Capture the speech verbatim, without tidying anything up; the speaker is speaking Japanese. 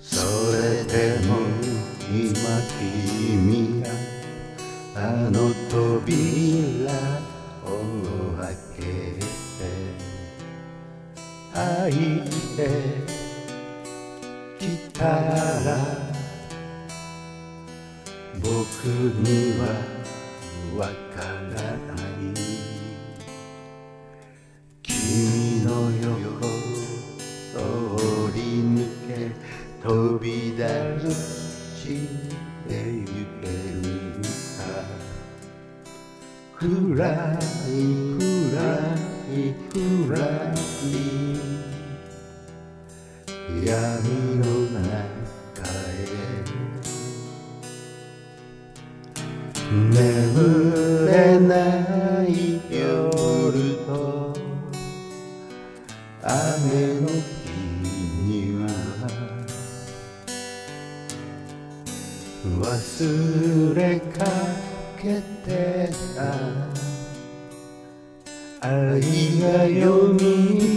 それでも今君があの扉を開けて開いてきたら僕にはわからない君の横通り抜け飛び出してゆけるか暗い暗い暗い闇の中へ眠れない夜と雨の日には忘れかけてた愛がよみ